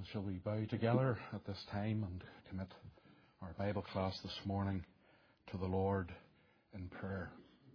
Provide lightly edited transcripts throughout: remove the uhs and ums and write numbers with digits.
Shall we bow together at this time and commit our Bible class this morning to the Lord in prayer?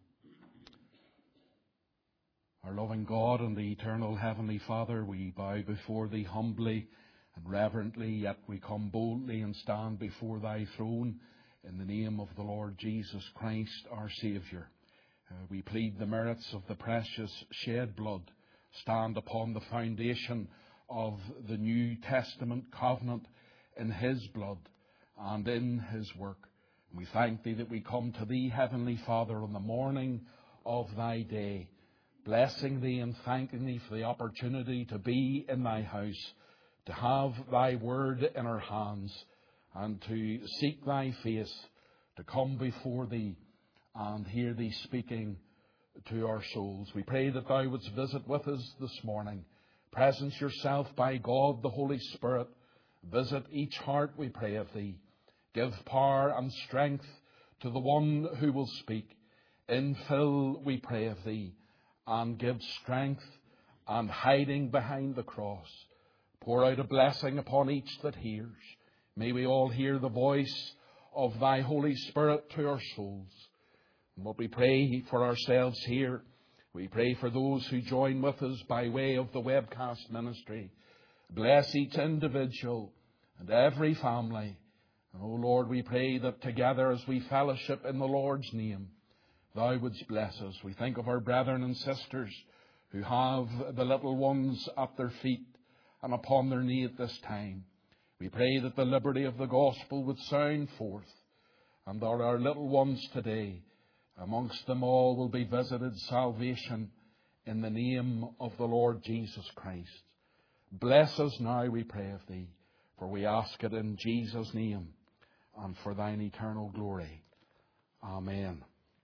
Our loving God and the eternal Heavenly Father, we bow before Thee humbly and reverently, yet we come boldly and stand before Thy throne in the name of the Lord Jesus Christ, our Saviour. We plead the merits of the precious shed blood, stand upon the foundation of the New Testament covenant in His blood and in His work. And we thank Thee that we come to Thee, Heavenly Father, on the morning of Thy day, blessing Thee and thanking Thee for the opportunity to be in Thy house, to have Thy word in our hands, and to seek Thy face, to come before Thee and hear Thee speaking to our souls. We pray that Thou wouldst visit with us this morning. Presence Yourself by God the Holy Spirit. Visit each heart, we pray of Thee. Give power and strength to the one who will speak. Infill, we pray of Thee, and give strength and hiding behind the cross. Pour out a blessing upon each that hears. May we all hear the voice of Thy Holy Spirit to our souls. And what we pray for ourselves here, we pray for those who join with us by way of the webcast ministry. Bless each individual and every family. And, O Lord, we pray that together as we fellowship in the Lord's name, Thou wouldst bless us. We think of our brethren and sisters who have the little ones at their feet and upon their knee at this time. We pray that the liberty of the gospel would sound forth, and that our little ones today, amongst them all, will be visited salvation in the name of the Lord Jesus Christ. Bless us now, we pray of Thee, for we ask it in Jesus' name and for Thine eternal glory. Amen.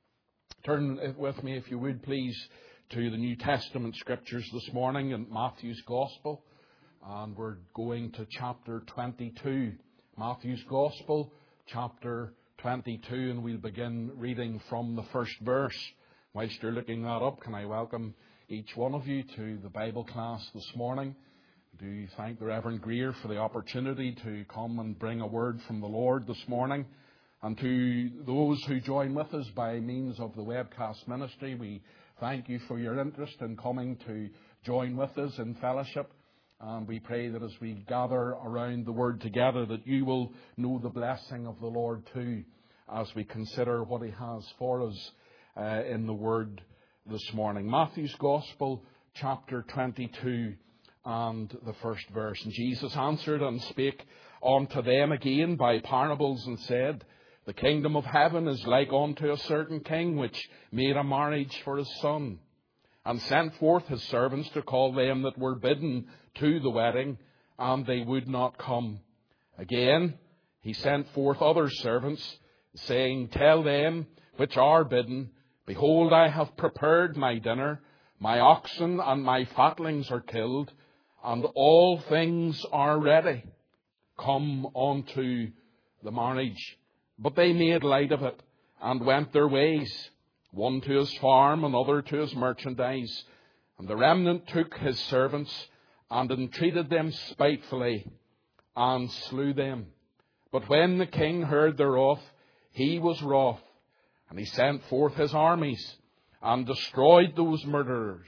Turn with me, if you would please, to the New Testament scriptures this morning in Matthew's Gospel. And we're going to chapter 22. Matthew's Gospel, chapter 22, and we'll begin reading from the first verse. Whilst you're looking that up, can I welcome each one of you to the Bible class this morning. Do thank the Reverend Greer for the opportunity to come and bring a word from the Lord this morning. And to those who join with us by means of the webcast ministry, we thank you for your interest in coming to join with us in fellowship. And we pray that as we gather around the Word together, that you will know the blessing of the Lord too, as we consider what He has for us in the Word this morning. Matthew's Gospel, chapter 22, and the first verse. And Jesus answered and spake unto them again by parables, and said, The kingdom of heaven is like unto a certain king, which made a marriage for his son, and sent forth his servants to call them that were bidden to the wedding, and they would not come. Again, he sent forth other servants, saying, Tell them which are bidden, Behold, I have prepared my dinner, my oxen and my fatlings are killed, and all things are ready. Come unto the marriage. But they made light of it, and went their ways, one to his farm, another to his merchandise. And the remnant took his servants, and entreated them spitefully, and slew them. But when the king heard thereof, he was wroth, and he sent forth his armies, and destroyed those murderers,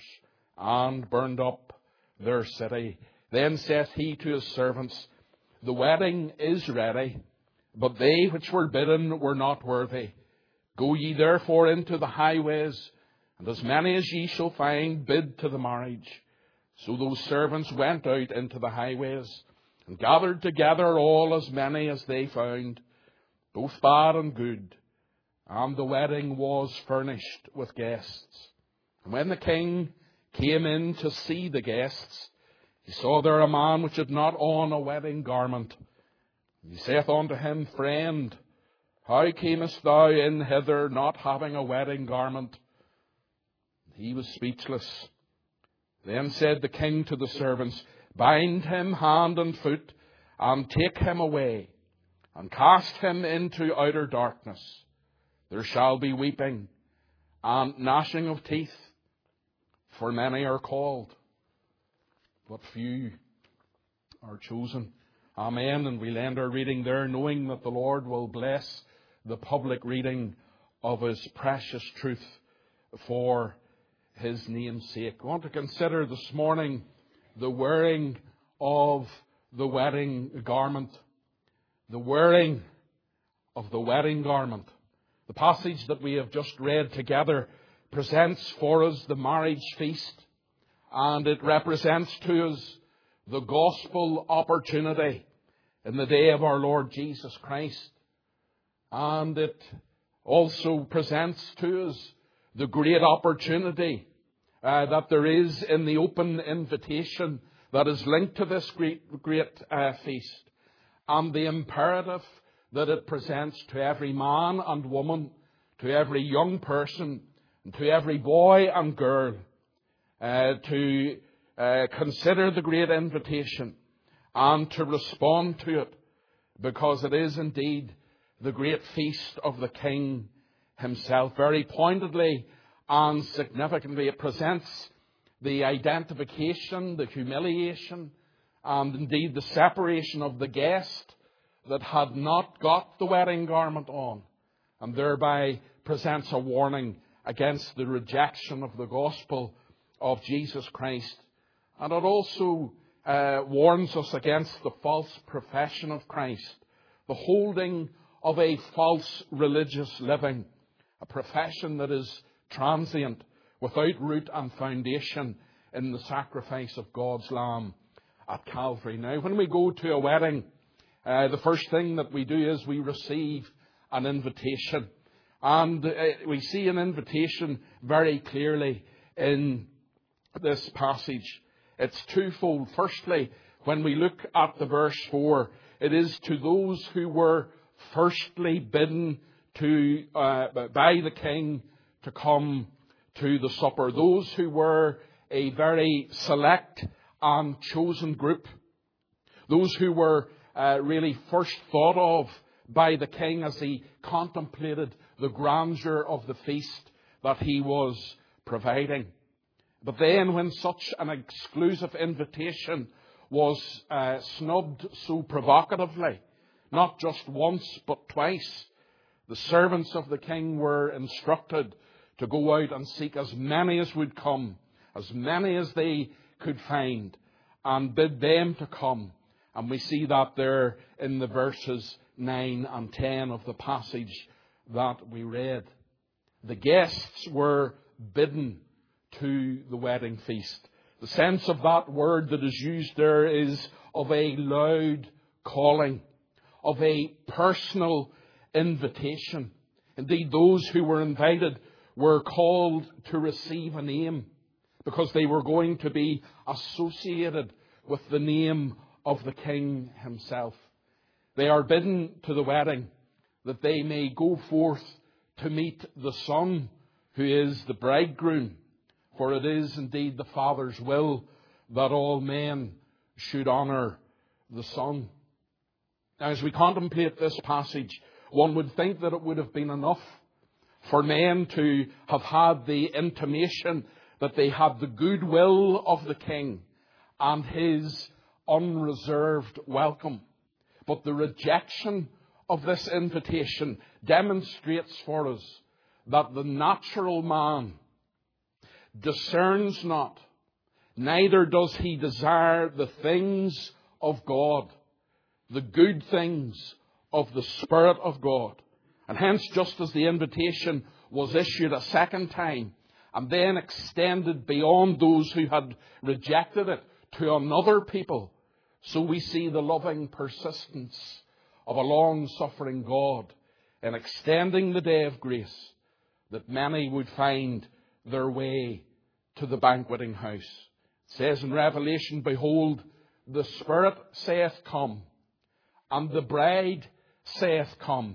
and burned up their city. Then saith he to his servants, The wedding is ready, but they which were bidden were not worthy. Go ye therefore into the highways, and as many as ye shall find, bid to the marriage. So those servants went out into the highways, and gathered together all as many as they found, both bad and good. And the wedding was furnished with guests. And when the king came in to see the guests, he saw there a man which had not on a wedding garment. He saith unto him, Friend, how camest thou in hither not having a wedding garment? He was speechless. Then said the king to the servants, Bind him hand and foot, and take him away, and cast him into outer darkness. There shall be weeping and gnashing of teeth, for many are called, but few are chosen. Amen. And we'll end our reading there, knowing that the Lord will bless the public reading of His precious truth for His name's sake. I want to consider this morning the wearing of the wedding garment. The wearing of the wedding garment. The passage that we have just read together presents for us the marriage feast, and it represents to us the gospel opportunity in the day of our Lord Jesus Christ. And it also presents to us the great opportunity that there is in the open invitation that is linked to this great feast, and the imperative that it presents to every man and woman, to every young person, and to every boy and girl, to consider the great invitation and to respond to it, because it is indeed the great feast of the King Himself. Very pointedly and significantly, it presents the identification, the humiliation, and indeed the separation of the guest that had not got the wedding garment on, and thereby presents a warning against the rejection of the gospel of Jesus Christ. And it also warns us against the false profession of Christ, the holding of a false religious living, a profession that is transient, without root and foundation in the sacrifice of God's Lamb at Calvary. Now, when we go to a wedding, the first thing that we do is we receive an invitation. And we see an invitation very clearly in this passage. It's twofold. Firstly, when we look at the verse 4, it is to those who were firstly bidden by the King to come to the supper. Those who were a very select and chosen group. Those who were really first thought of by the King as He contemplated the grandeur of the feast that He was providing. But then when such an exclusive invitation was snubbed so provocatively, not just once but twice, the servants of the King were instructed to go out and seek as many as would come, as many as they could find, and bid them to come. And we see that there in the verses 9 and 10 of the passage that we read. The guests were bidden to the wedding feast. The sense of that word that is used there is of a loud calling, of a personal invitation. Indeed, those who were invited were called to receive a name, because they were going to be associated with the name of the King Himself. They are bidden to the wedding that they may go forth to meet the Son, who is the bridegroom. For it is indeed the Father's will that all men should honour the Son. Now, as we contemplate this passage, one would think that it would have been enough for men to have had the intimation that they had the goodwill of the King and His unreserved welcome. But the rejection of this invitation demonstrates for us that the natural man discerns not, neither does he desire the things of God, the good things of the Spirit of God. And hence, just as the invitation was issued a second time and then extended beyond those who had rejected it to another people, so we see the loving persistence of a long-suffering God in extending the day of grace, that many would find their way to the banqueting house. It says in Revelation, "Behold, the Spirit saith, Come, and the bride saith, Come.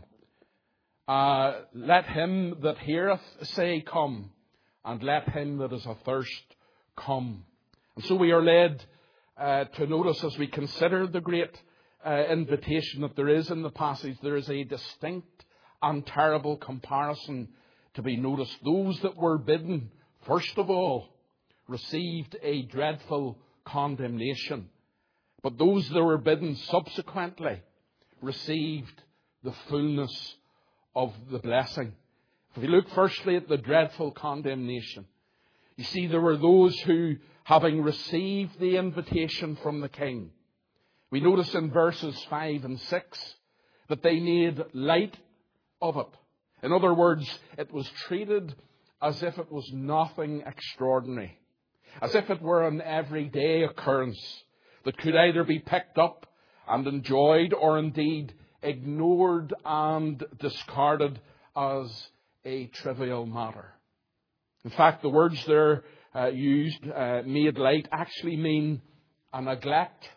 Let him that heareth say, Come, and let him that is athirst come." And so we are led to notice, as we consider the great invitation that there is in the passage, there is a distinct and terrible comparison to be noticed. Those that were bidden, first of all, received a dreadful condemnation. But those that were bidden subsequently received the fullness of the blessing. If we look firstly at the dreadful condemnation, you see there were those who, having received the invitation from the king, we notice in verses 5 and 6 that they made light of it. In other words, it was treated as if it was nothing extraordinary, as if it were an everyday occurrence that could either be picked up and enjoyed or indeed ignored and discarded as a trivial matter. In fact, the words there used, made light, actually mean a neglect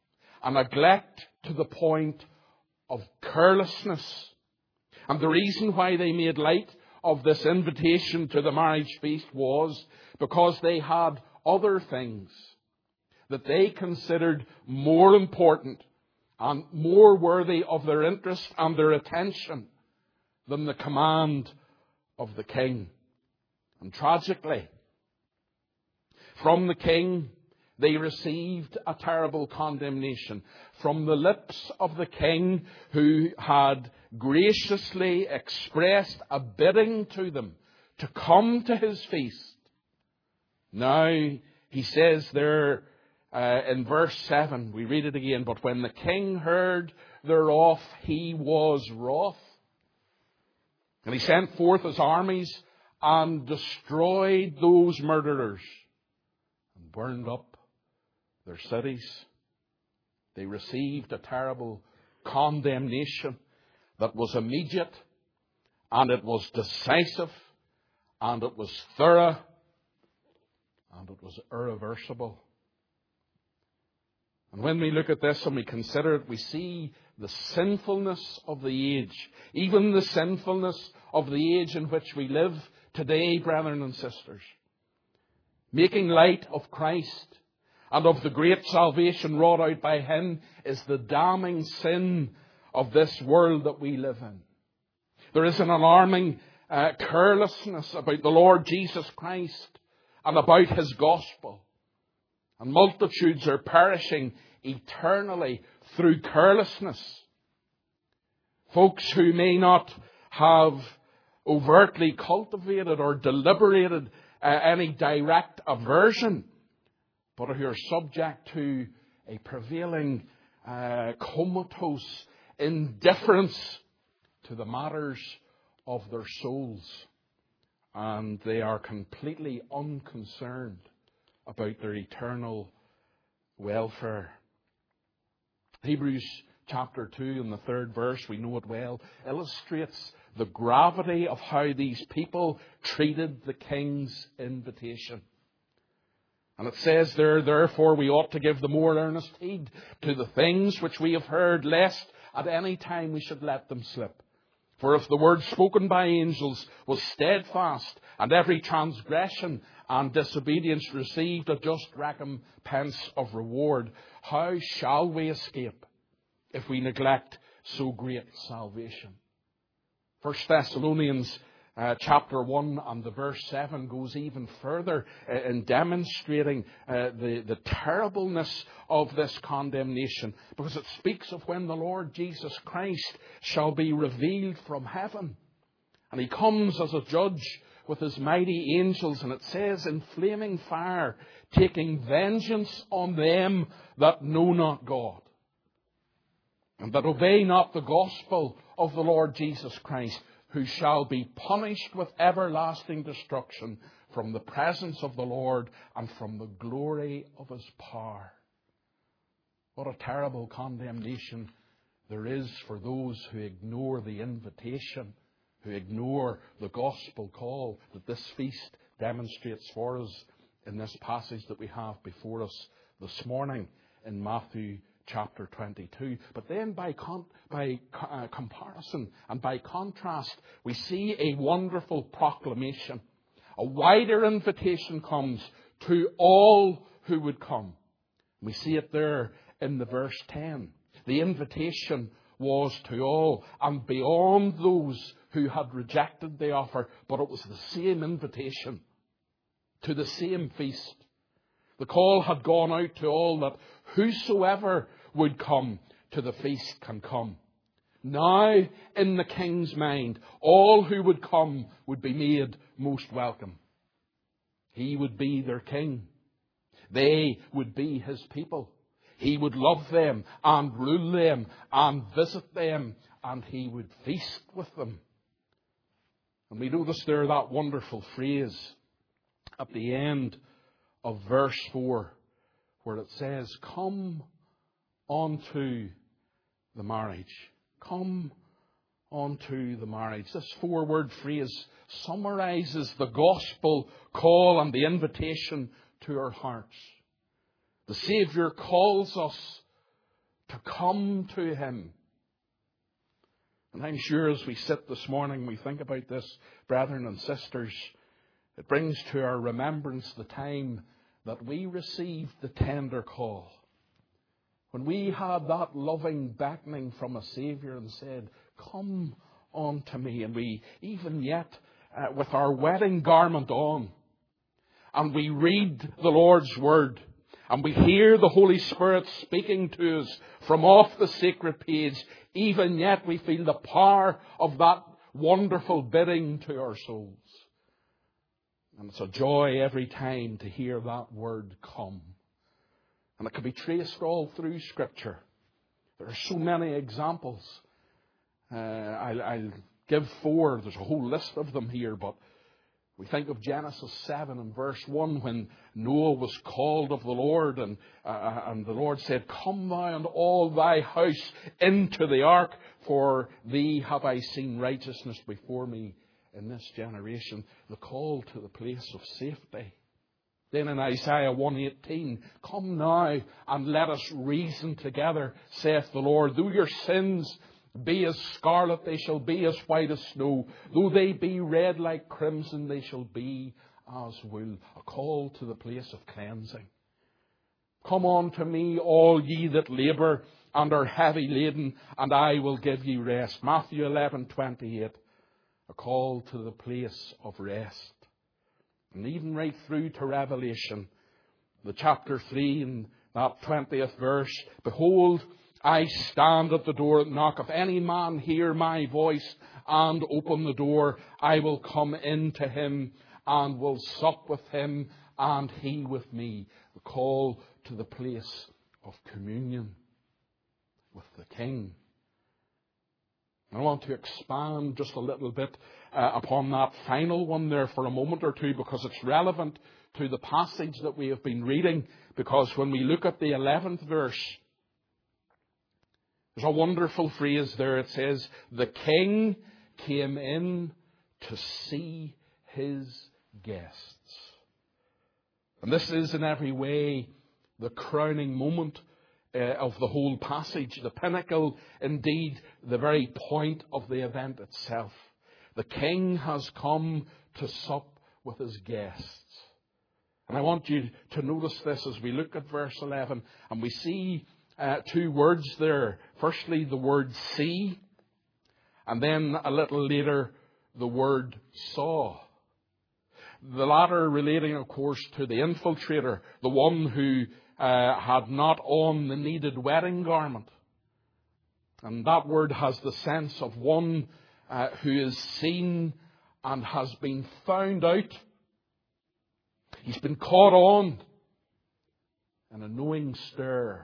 to the point of carelessness. And the reason why they made light of this invitation to the marriage feast was because they had other things that they considered more important and more worthy of their interest and their attention than the command of the king. And tragically, from the king, they received a terrible condemnation from the lips of the king, who had graciously expressed a bidding to them to come to his feast. Now, he says there in verse 7, we read it again, "But when the king heard thereof, he was wroth. And he sent forth his armies and destroyed those murderers and burned up their cities." They received a terrible condemnation that was immediate, and it was decisive, and it was thorough, and it was irreversible. And when we look at this and we consider it, we see the sinfulness of the age, even the sinfulness of the age in which we live today, brethren and sisters. Making light of Christ and of the great salvation wrought out by Him is the damning sin of this world that we live in. There is an alarming carelessness about the Lord Jesus Christ and about His gospel. And multitudes are perishing eternally through carelessness. Folks who may not have overtly cultivated or deliberated any direct aversion, but who are subject to a prevailing comatose indifference to the matters of their souls. And they are completely unconcerned about their eternal welfare. Hebrews chapter 2 and the 3rd verse, we know it well, illustrates the gravity of how these people treated the king's invitation. And it says there, "Therefore we ought to give the more earnest heed to the things which we have heard, lest at any time we should let them slip. For if the word spoken by angels was steadfast, and every transgression and disobedience received a just recompense of reward, how shall we escape if we neglect so great salvation?" 1 Thessalonians chapter 1 and the verse 7 goes even further in demonstrating the terribleness of this condemnation, because it speaks of when the Lord Jesus Christ shall be revealed from heaven. And He comes as a judge with His mighty angels, and it says, "in flaming fire, taking vengeance on them that know not God, and that obey not the gospel of the Lord Jesus Christ, who shall be punished with everlasting destruction from the presence of the Lord and from the glory of His power." What a terrible condemnation there is for those who ignore the invitation, who ignore the gospel call that this feast demonstrates for us in this passage that we have before us this morning in Matthew chapter 22. But then by comparison and by contrast, we see a wonderful proclamation. A wider invitation comes to all who would come. We see it there in the verse 10. The invitation was to all and beyond those who had rejected the offer, but it was the same invitation to the same feast. The call had gone out to all that whosoever would come to the feast can come. Now, in the King's mind, all who would come would be made most welcome. He would be their king. They would be his people. He would love them and rule them and visit them, and he would feast with them. And we notice there that wonderful phrase at the end of verse 4, where it says, "Come unto the marriage." Come unto the marriage. This 4-word phrase summarizes the gospel call and the invitation to our hearts. The Saviour calls us to come to him. And I'm sure as we sit this morning, we think about this, brethren and sisters, it brings to our remembrance the time that we received the tender call. When we had that loving beckoning from a Saviour and said, "Come unto me," and we, even yet, with our wedding garment on, and we read the Lord's Word, and we hear the Holy Spirit speaking to us from off the sacred page, even yet we feel the power of that wonderful bidding to our souls. And it's a joy every time to hear that word "come." And it can be traced all through Scripture. There are so many examples. I'll give 4. There's a whole list of them here, but we think of Genesis 7 and verse 1 when Noah was called of the Lord, and the Lord said, "Come thou and all thy house into the ark, for thee have I seen righteousness before me in this generation." The call to the place of safety. Then in Isaiah 1:18, "Come now and let us reason together, saith the Lord. Though your sins be as scarlet, they shall be as white as snow. Though they be red like crimson, they shall be as wool." A call to the place of cleansing. "Come unto me, all ye that labour and are heavy laden, and I will give you rest." Matthew 11:28. A call to the place of rest. And even right through to Revelation, the chapter 3 and that 20th verse, "Behold, I stand at the door and knock. If any man hear my voice and open the door, I will come in to him and will sup with him and he with me." The call to the place of communion with the King. I want to expand just a little bit upon that final one there for a moment or two, because it's relevant to the passage that we have been reading. Because when we look at the 11th verse, there's a wonderful phrase there. It says, "The King came in to see his guests." And this is in every way the crowning moment of the whole passage, the pinnacle, indeed, the very point of the event itself. The King has come to sup with his guests. And I want you to notice this as we look at verse 11, and we see 2 words there. Firstly, the word "see," and then a little later, the word "saw." The latter relating, of course, to the infiltrator, the one who had not on the needed wedding garment. And that word has the sense of one who is seen and has been found out. He's been caught on in a knowing stare.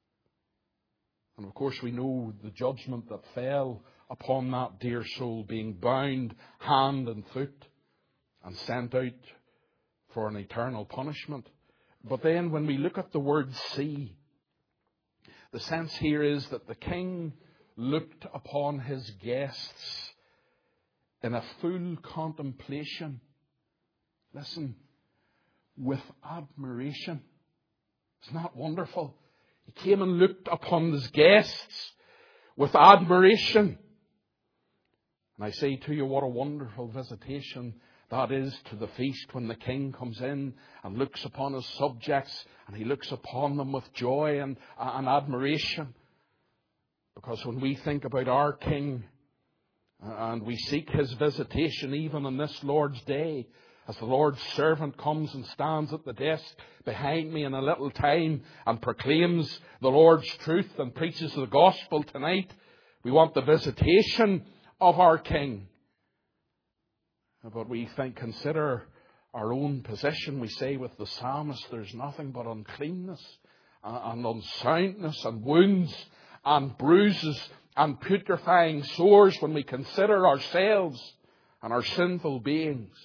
And of course we know the judgment that fell upon that dear soul, being bound hand and foot and sent out for an eternal punishment. But then when we look at the word "see," the sense here is that the King looked upon his guests in a full contemplation. Listen, with admiration. Isn't that wonderful? He came and looked upon his guests with admiration. And I say to you, what a wonderful visitation that is to the feast, when the King comes in and looks upon his subjects, and he looks upon them with joy and admiration. Because when we think about our King and we seek his visitation even on this Lord's Day, As the Lord's servant comes and stands at the desk behind me in a little time and proclaims the Lord's truth and preaches the gospel tonight, we want the visitation of our King. But we consider our own position. We say with the psalmist, there's nothing but uncleanness and unsoundness and wounds and bruises and putrefying sores when we consider ourselves and our sinful beings.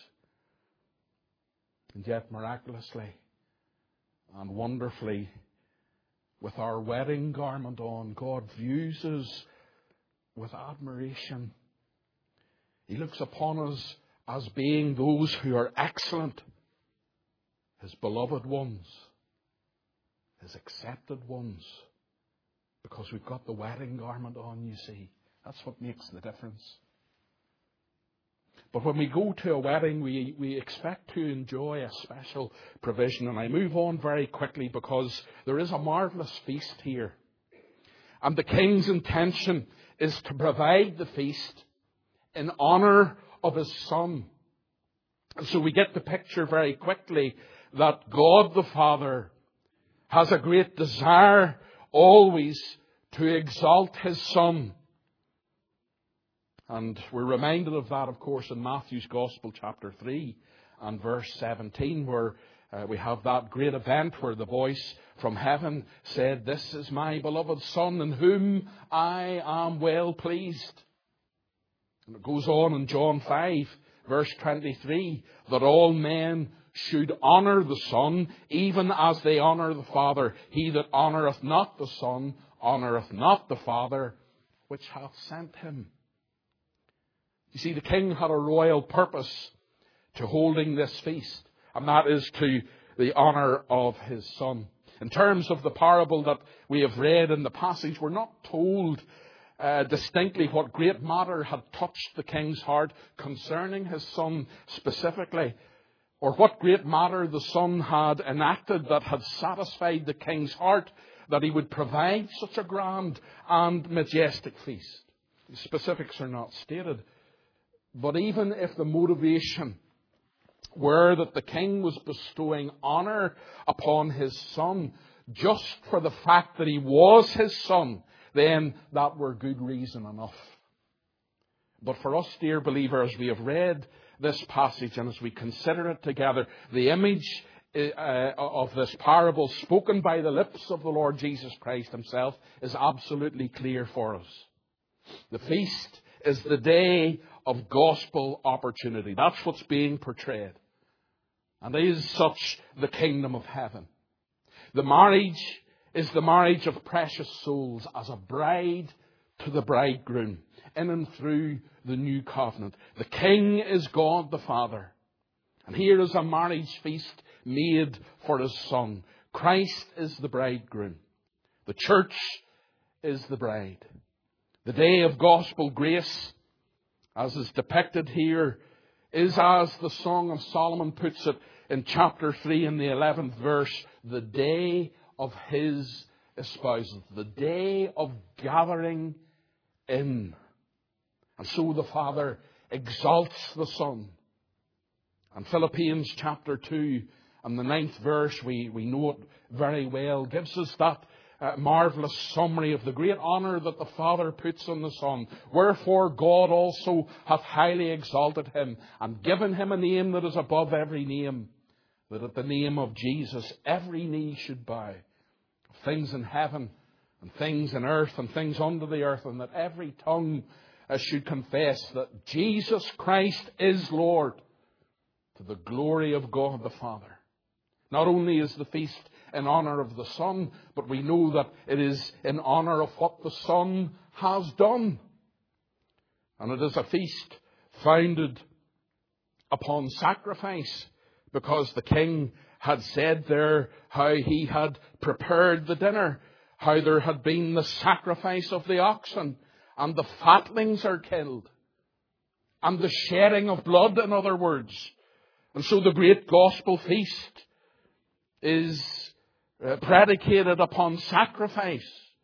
And yet miraculously and wonderfully, with our wedding garment on, God views us with admiration. He looks upon us as being those who are excellent, His beloved ones, His accepted ones, because we've got the wedding garment on, you see. That's what makes the difference. But when we go to a wedding, we expect to enjoy a special provision. And I move on very quickly because there is a marvellous feast here. And the King's intention is to provide the feast in honour of His Son. And so we get the picture very quickly that God the Father has a great desire always to exalt His Son. And we're reminded of that, of course, in Matthew's Gospel, chapter 3 and verse 17, where we have that great event where the voice from heaven said, "This is my beloved Son, in whom I am well pleased." And it goes on in John 5, verse 23, that all men should honour the Son, even as they honour the Father. He that honoureth not the Son honoureth not the Father, which hath sent Him. You see, the King had a royal purpose to holding this feast, and that is to the honour of His Son. In terms of the parable that we have read in the passage, we're not told distinctly what great matter had touched the King's heart concerning His Son specifically, or what great matter the Son had enacted that had satisfied the King's heart that He would provide such a grand and majestic feast. The specifics are not stated. But even if the motivation were that the King was bestowing honour upon His Son just for the fact that He was His Son, then that were good reason enough. But for us, dear believer, as we have read this passage and as we consider it together, the image of this parable spoken by the lips of the Lord Jesus Christ Himself is absolutely clear for us. The feast is the day of gospel opportunity. That's what's being portrayed. And is such the kingdom of heaven. The marriage is the marriage of precious souls as a bride to the bridegroom in and through the new covenant. The King is God the Father. And here is a marriage feast made for His Son. Christ is the bridegroom. The church is the bride. The day of gospel grace, as is depicted here, is, as the Song of Solomon puts it in chapter 3 in the 11th verse, the day of His espousal, the day of gathering in. And so the Father exalts the Son. And Philippians chapter 2 and the 9th verse, we know it very well, gives us that marvellous summary of the great honour that the Father puts on the Son. Wherefore God also hath highly exalted Him and given Him a name that is above every name, that at the name of Jesus every knee should bow, of things in heaven and things in earth and things under the earth, and that every tongue should confess that Jesus Christ is Lord, to the glory of God the Father. Not only is the feast in honour of the Son, but we know that it is in honour of what the Son has done. And it is a feast founded upon sacrifice, because the King had said there how He had prepared the dinner, how there had been the sacrifice of the oxen, and the fatlings are killed, and the shedding of blood, in other words. And so the great gospel feast is predicated upon sacrifice.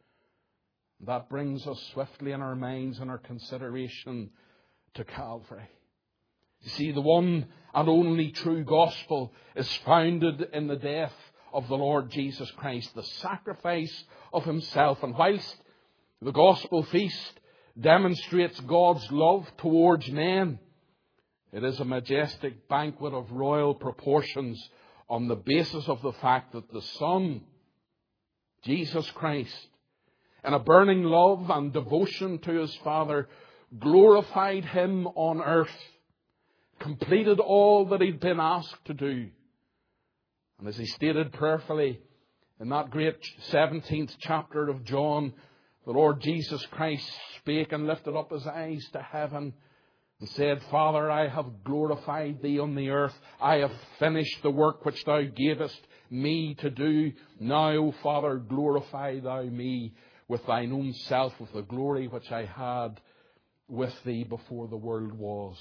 That brings us swiftly in our minds and our consideration to Calvary. You see, the one and only true gospel is founded in the death of the Lord Jesus Christ, the sacrifice of himself. And whilst the gospel feast demonstrates God's love towards men, it is a majestic banquet of royal proportions on the basis of the fact that the Son, Jesus Christ, in a burning love and devotion to his Father, glorified him on earth, completed all that he'd been asked to do. And as he stated prayerfully in that great 17th chapter of John, the Lord Jesus Christ spake and lifted up his eyes to heaven and said, Father, I have glorified thee on the earth. I have finished the work which thou gavest me to do. Now, O Father, glorify thou me with thine own self, with the glory which I had with thee before the world was.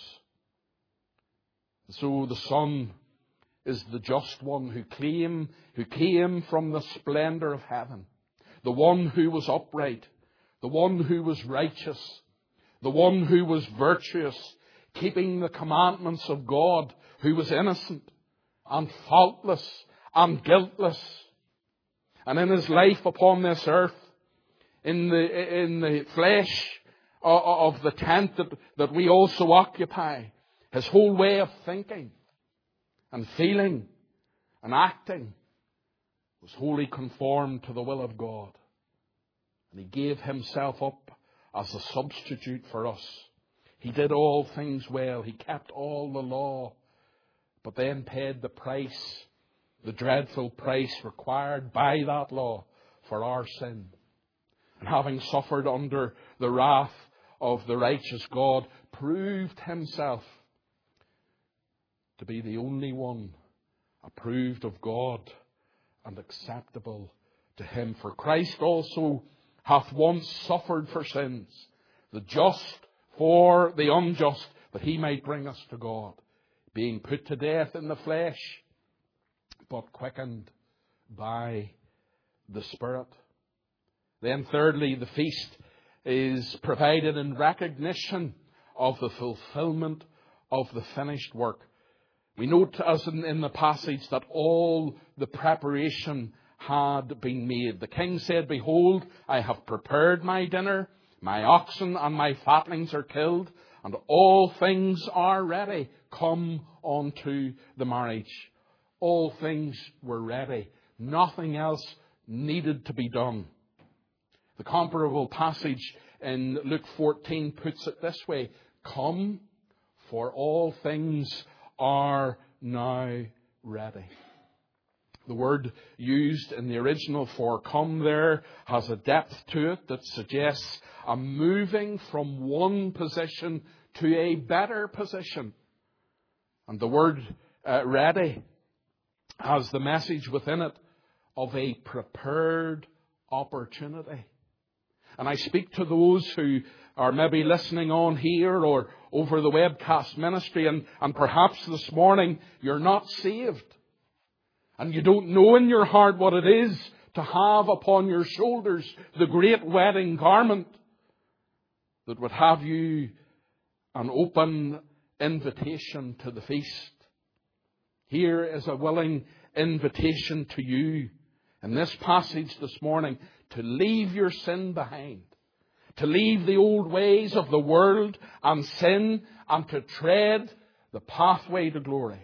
So the Son is the just one who came from the splendour of heaven, the one who was upright, the one who was righteous, the one who was virtuous, keeping the commandments of God, who was innocent and faultless and guiltless. And in his life upon this earth, in the flesh of the tent that we also occupy, his whole way of thinking and feeling and acting was wholly conformed to the will of God. And he gave himself up as a substitute for us. He did all things well. He kept all the law, but then paid the price, the dreadful price required by that law for our sin. And having suffered under the wrath of the righteous God, proved himself to be the only one approved of God and acceptable to him. For Christ also hath once suffered for sins, the just for the unjust, that he might bring us to God, being put to death in the flesh, but quickened by the Spirit. Then thirdly, the feast is provided in recognition of the fulfillment of the finished work. We note, as in the passage, that all the preparation had been made. The king said, Behold, I have prepared my dinner, my oxen and my fatlings are killed, and all things are ready. Come unto the marriage. All things were ready. Nothing else needed to be done. The comparable passage in Luke 14 puts it this way: Come, for all things are now ready. The word used in the original for come there has a depth to it that suggests a moving from one position to a better position. And the word ready has the message within it of a prepared opportunity. And I speak to those who are maybe listening on here or over the webcast ministry, and perhaps this morning you're not saved. And you don't know in your heart what it is to have upon your shoulders the great wedding garment that would have you an open invitation to the feast. Here is a willing invitation to you in this passage this morning to leave your sin behind, to leave the old ways of the world and sin, and to tread the pathway to glory.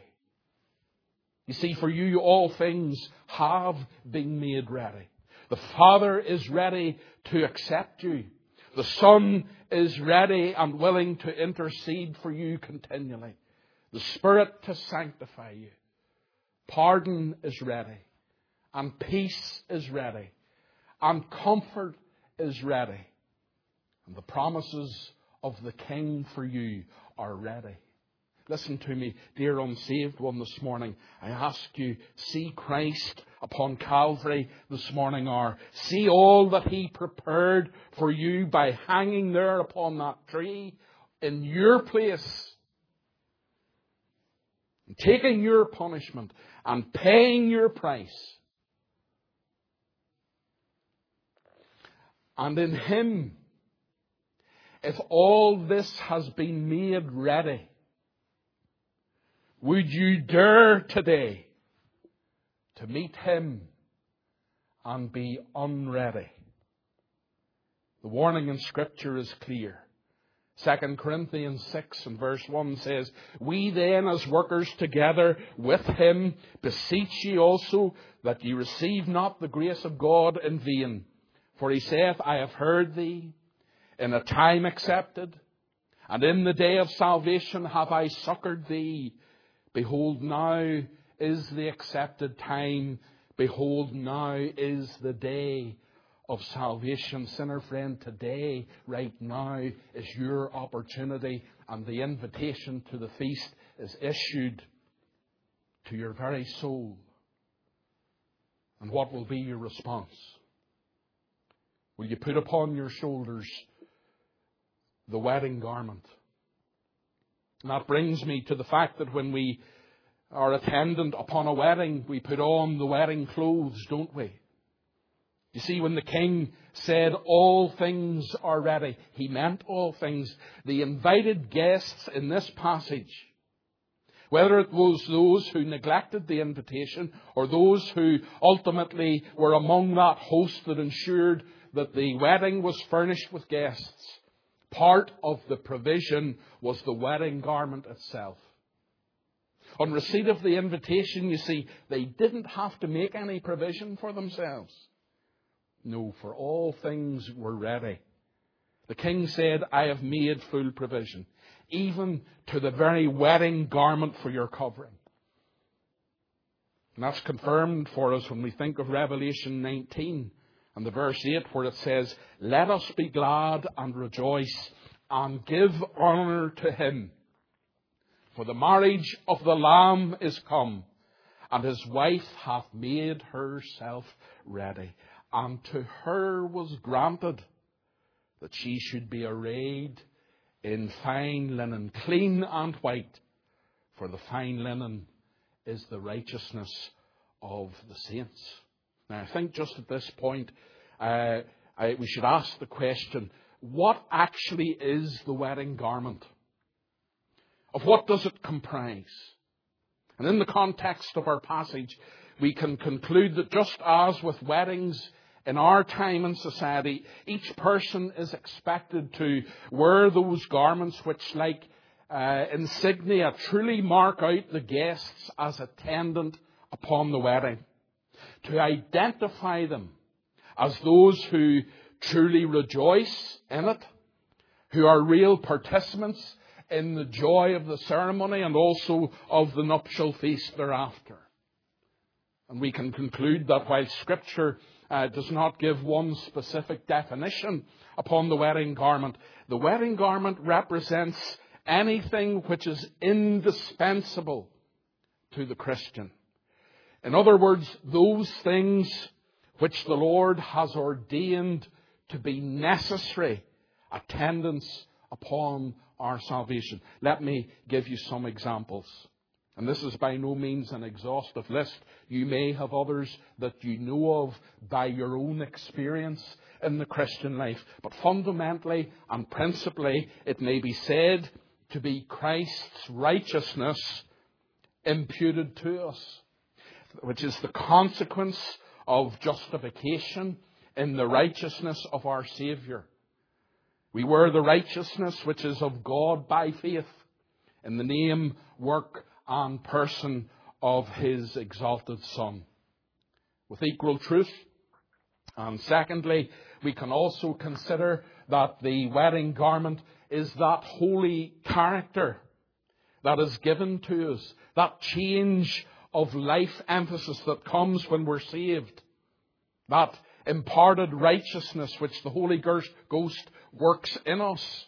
You see, for you all things have been made ready. The Father is ready to accept you. The Son is ready and willing to intercede for you continually. The Spirit to sanctify you. Pardon is ready. And peace is ready. And comfort is ready. And the promises of the King for you are ready. Listen to me, dear unsaved one, this morning. I ask you, see Christ upon Calvary this morning, or see all that He prepared for you by hanging there upon that tree in your place, and taking your punishment and paying your price. And in Him, if all this has been made ready, Would you dare today to meet Him and be unready? The warning in Scripture is clear. 2 Corinthians 6 and verse 1 says, We then, as workers together with Him, beseech ye also that ye receive not the grace of God in vain. For He saith, I have heard thee in a time accepted, and in the day of salvation have I succoured thee. Behold, now is the accepted time. Behold, now is the day of salvation. Sinner friend, today, right now, is your opportunity, and the invitation to the feast is issued to your very soul. And what will be your response? Will you put upon your shoulders the wedding garment? And that brings me to the fact that when we are attendant upon a wedding, we put on the wedding clothes, don't we? You see, when the king said, all things are ready, he meant all things. The invited guests in this passage, whether it was those who neglected the invitation or those who ultimately were among that host that ensured that the wedding was furnished with guests, part of the provision was the wedding garment itself. On receipt of the invitation, you see, they didn't have to make any provision for themselves. No, for all things were ready. The king said, I have made full provision, even to the very wedding garment for your covering. And that's confirmed for us when we think of Revelation 19 and the verse 8 where it says, Let us be glad and rejoice and give honour to Him. For the marriage of the Lamb is come, and His wife hath made herself ready. And to her was granted that she should be arrayed in fine linen, clean and white. For the fine linen is the righteousness of the saints. Now, I think just at this point, we should ask the question, what actually is the wedding garment? Of what does it comprise? And in the context of our passage, we can conclude that just as with weddings in our time and society, each person is expected to wear those garments which, like insignia, truly mark out the guests as attendant upon the wedding. To identify them as those who truly rejoice in it, who are real participants in the joy of the ceremony and also of the nuptial feast thereafter. And we can conclude that while Scripture does not give one specific definition upon the wedding garment represents anything which is indispensable to the Christian. In other words, those things which the Lord has ordained to be necessary attendance upon our salvation. Let me give you some examples. And this is by no means an exhaustive list. You may have others that you know of by your own experience in the Christian life. But fundamentally and principally, it may be said to be Christ's righteousness imputed to us, which is the consequence of justification in the righteousness of our Saviour. We wear the righteousness which is of God by faith in the name, work, and person of His exalted Son. With equal truth. And secondly, we can also consider that the wedding garment is that holy character that is given to us, that change of life emphasis that comes when we're saved, that imparted righteousness which the Holy Ghost works in us.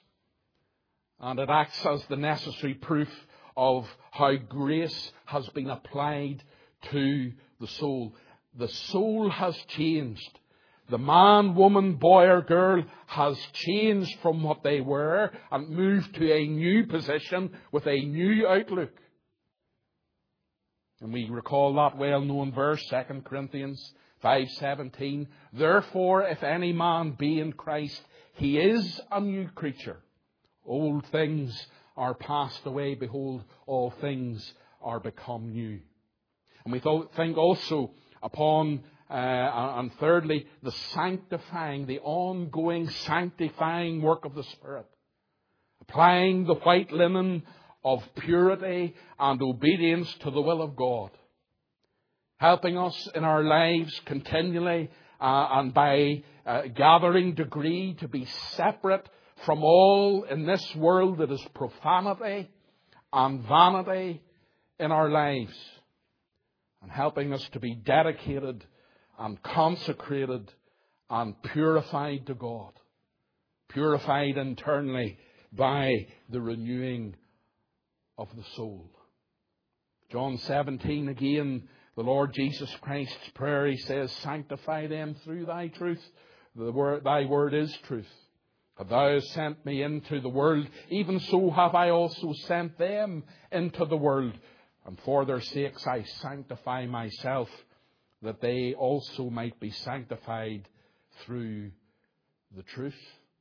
And it acts as the necessary proof of how grace has been applied to the soul. The soul has changed. The man, woman, boy or girl has changed from what they were and moved to a new position with a new outlook. And we recall that well-known verse, 2 Corinthians 5:17. Therefore, if any man be in Christ, he is a new creature. Old things are passed away. Behold, all things are become new. And we think also upon, and thirdly, the sanctifying, the ongoing sanctifying work of the Spirit. Applying the white linen of purity and obedience to the will of God. Helping us in our lives continually and by gathering degree to be separate from all in this world that is profanity and vanity in our lives. And helping us to be dedicated and consecrated and purified to God. Purified internally by the renewing of the soul. John 17 again, the Lord Jesus Christ's prayer, He says, sanctify them through thy truth. Thy word is truth. For thou hast sent me into the world, even so have I also sent them into the world. And for their sakes I sanctify myself, that they also might be sanctified through the truth.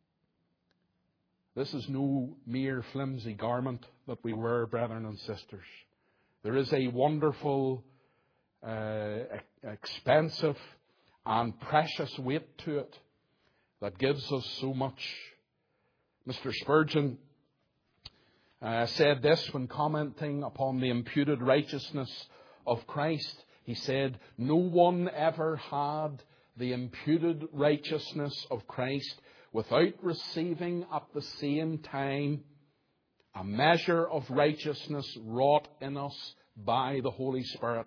This is no mere flimsy garment that we wear, brethren and sisters. There is a wonderful, expensive and precious weight to it that gives us so much. Mr. Spurgeon said this when commenting upon the imputed righteousness of Christ. He said, no one ever had the imputed righteousness of Christ without receiving at the same time a measure of righteousness wrought in us by the Holy Spirit.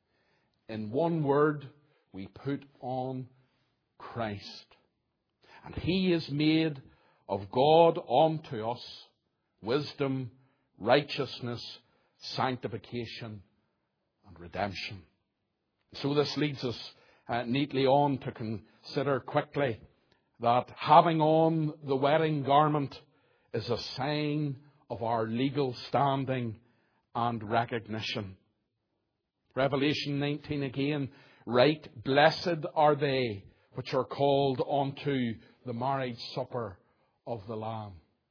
In one word, we put on Christ. And He is made of God unto us wisdom, righteousness, sanctification, and redemption. So this leads us neatly on to consider quickly that having on the wedding garment is a sign of our legal standing and recognition. Revelation 19 again, right, blessed are they which are called unto the marriage supper of the Lamb.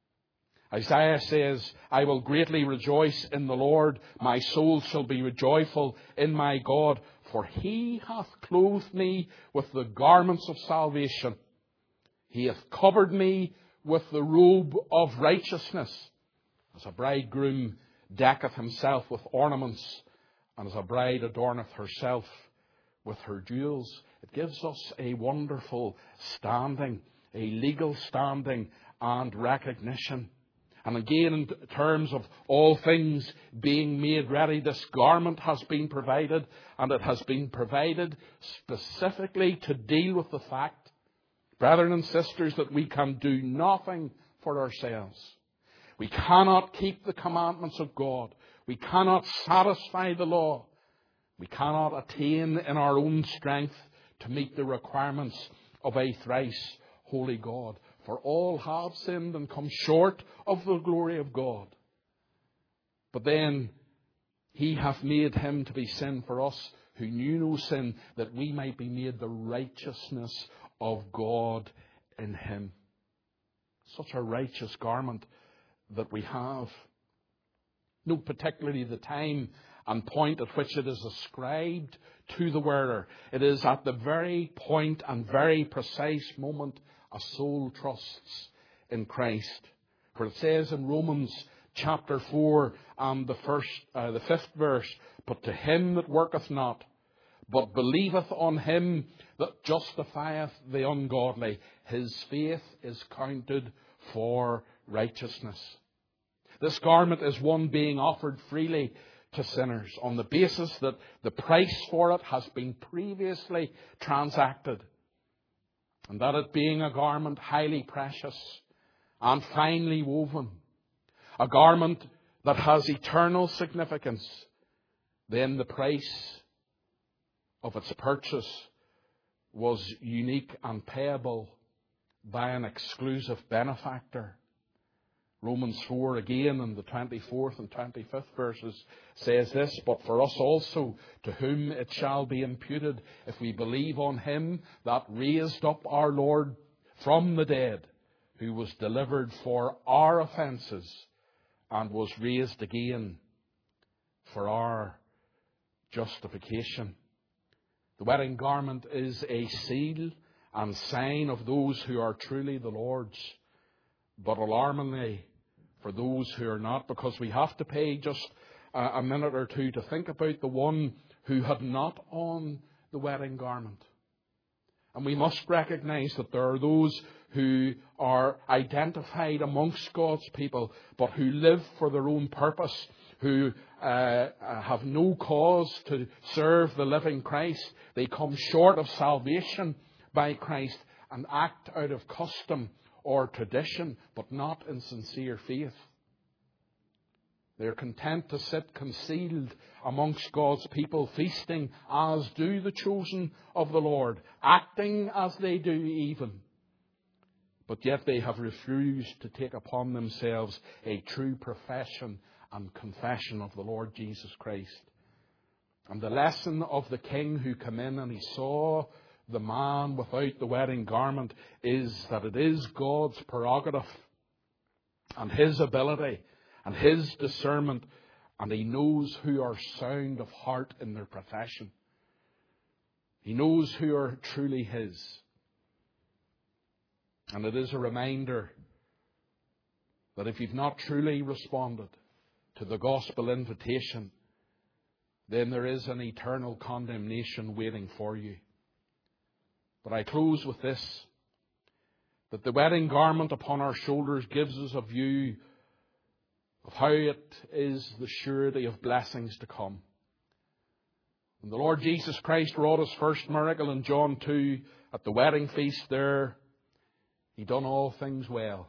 Isaiah says, I will greatly rejoice in the Lord. My soul shall be joyful in my God, for He hath clothed me with the garments of salvation. He hath covered me with the robe of righteousness. As a bridegroom decketh himself with ornaments, and as a bride adorneth herself with her jewels. It gives us a wonderful standing, a legal standing and recognition. And again, in terms of all things being made ready, this garment has been provided, and it has been provided specifically to deal with the fact, brethren and sisters, that we can do nothing for ourselves. We cannot keep the commandments of God. We cannot satisfy the law. We cannot attain in our own strength to meet the requirements of a thrice holy God. For all have sinned and come short of the glory of God. But then He hath made Him to be sin for us who knew no sin, that we might be made the righteousness of God in Him. Such a righteous garment that we have. Note particularly the time and point at which it is ascribed to the wearer. It is at the very point and very precise moment a soul trusts in Christ. For it says in Romans chapter 4 and the 5th verse, but to him that worketh not, but believeth on Him that justifieth the ungodly, his faith is counted for righteousness. This garment is one being offered freely to sinners on the basis that the price for it has been previously transacted, and that it being a garment highly precious and finely woven, a garment that has eternal significance, then the price of its purchase was unique and payable by an exclusive benefactor. Romans 4 again in the 24th and 25th verses says this, but for us also, to whom it shall be imputed, if we believe on Him that raised up our Lord from the dead, who was delivered for our offences and was raised again for our justification. The wedding garment is a seal and sign of those who are truly the Lord's, but alarmingly for those who are not, because we have to pay just a minute or two to think about the one who had not on the wedding garment. And we must recognize that there are those who are identified amongst God's people, but who live for their own purpose, who have no cause to serve the living Christ. They come short of salvation by Christ and act out of custom or tradition, but not in sincere faith. They're content to sit concealed amongst God's people, feasting as do the chosen of the Lord, acting as they do even. But yet they have refused to take upon themselves a true profession and confession of the Lord Jesus Christ. And the lesson of the king who came in and he saw the man without the wedding garment is that it is God's prerogative and His ability and His discernment, and He knows who are sound of heart in their profession. He knows who are truly His. And it is a reminder that if you've not truly responded to the gospel invitation, then there is an eternal condemnation waiting for you. But I close with this, that the wedding garment upon our shoulders gives us a view of how it is the surety of blessings to come. When the Lord Jesus Christ wrought His first miracle in John 2 at the wedding feast there, He done all things well.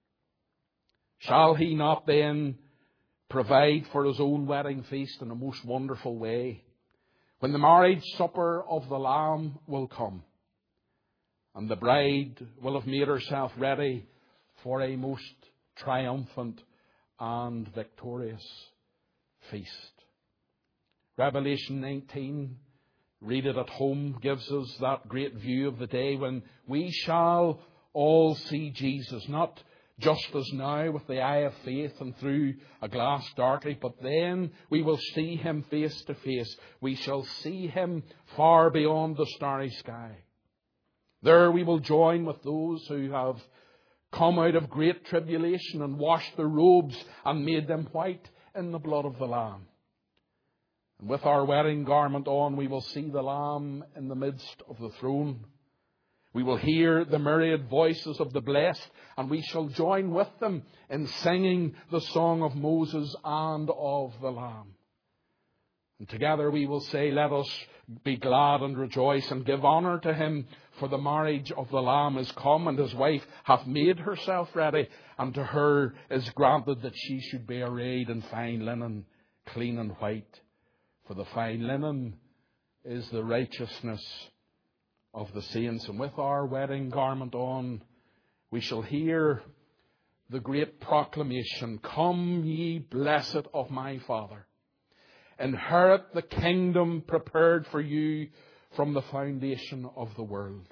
Shall He not then provide for His own wedding feast in a most wonderful way, when the marriage supper of the Lamb will come, and the bride will have made herself ready for a most triumphant and victorious feast? Revelation 19, read it at home, gives us that great view of the day when we shall all see Jesus, not just as now with the eye of faith and through a glass darkly, but then we will see Him face to face. We shall see Him far beyond the starry sky. There we will join with those who have come out of great tribulation and washed their robes and made them white in the blood of the Lamb. And with our wedding garment on, we will see the Lamb in the midst of the throne. We will hear the myriad voices of the blessed, and we shall join with them in singing the song of Moses and of the Lamb. And together we will say, let us be glad and rejoice and give honour to Him, for the marriage of the Lamb is come, and His wife hath made herself ready, and to her is granted that she should be arrayed in fine linen, clean and white. For the fine linen is the righteousness of the saints. And with our wedding garment on, we shall hear the great proclamation, come ye blessed of my Father, inherit the kingdom prepared for you from the foundation of the world.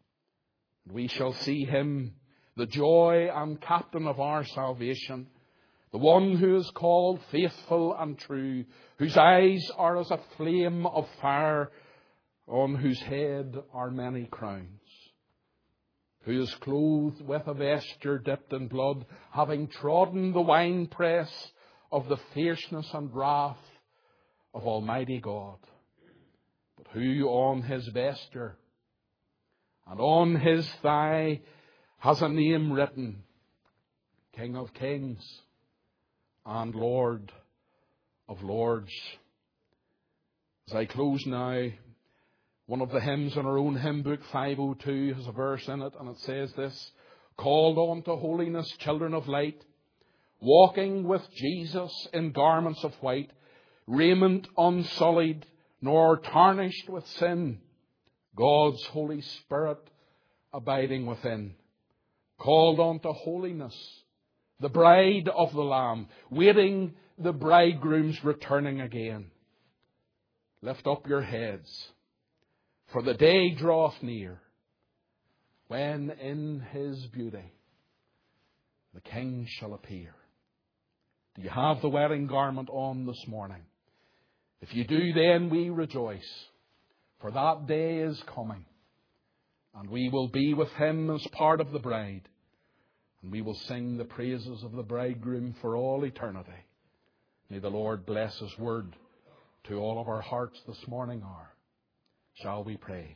We shall see Him, the joy and captain of our salvation, the one who is called faithful and true, whose eyes are as a flame of fire, on whose head are many crowns, who is clothed with a vesture dipped in blood, having trodden the winepress of the fierceness and wrath of Almighty God, but who on His vesture and on His thigh has a name written, King of Kings and Lord of Lords. As I close now, one of the hymns in our own hymn book, 502, has a verse in it, and it says this, called on to holiness, children of light, walking with Jesus in garments of white, raiment unsullied, nor tarnished with sin, God's Holy Spirit abiding within. Called on to holiness, the bride of the Lamb, waiting the bridegroom's returning again. Lift up your heads, for the day draweth near, when in His beauty the King shall appear. Do you have the wedding garment on this morning? If you do, then we rejoice, for that day is coming, and we will be with him as part of the bride, and we will sing the praises of the bridegroom for all eternity. May the Lord bless his word to all of our hearts this morning hour. Shall we pray?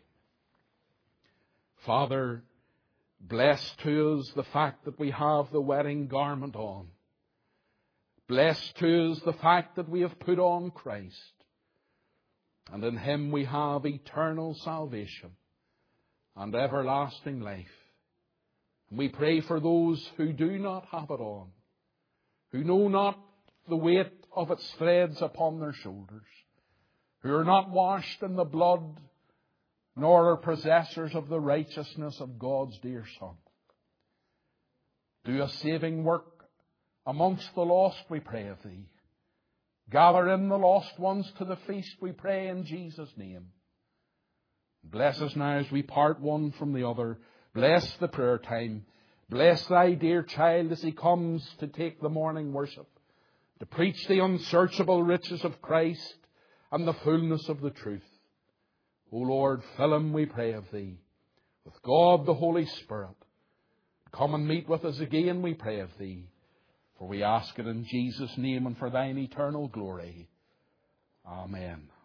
Father, bless to us the fact that we have the wedding garment on. Bless to us the fact that we have put on Christ, and in him we have eternal salvation and everlasting life. And we pray for those who do not have it on, who know not the weight of its threads upon their shoulders, who are not washed in the blood, nor are possessors of the righteousness of God's dear Son. Do a saving work amongst the lost, we pray of thee. Gather in the lost ones to the feast, we pray in Jesus' name. Bless us now as we part one from the other. Bless the prayer time. Bless thy dear child as he comes to take the morning worship, to preach the unsearchable riches of Christ and the fullness of the truth. O Lord, fill him, we pray of thee, with God the Holy Spirit. Come and meet with us again, we pray of thee. For we ask it in Jesus' name and for thine eternal glory. Amen.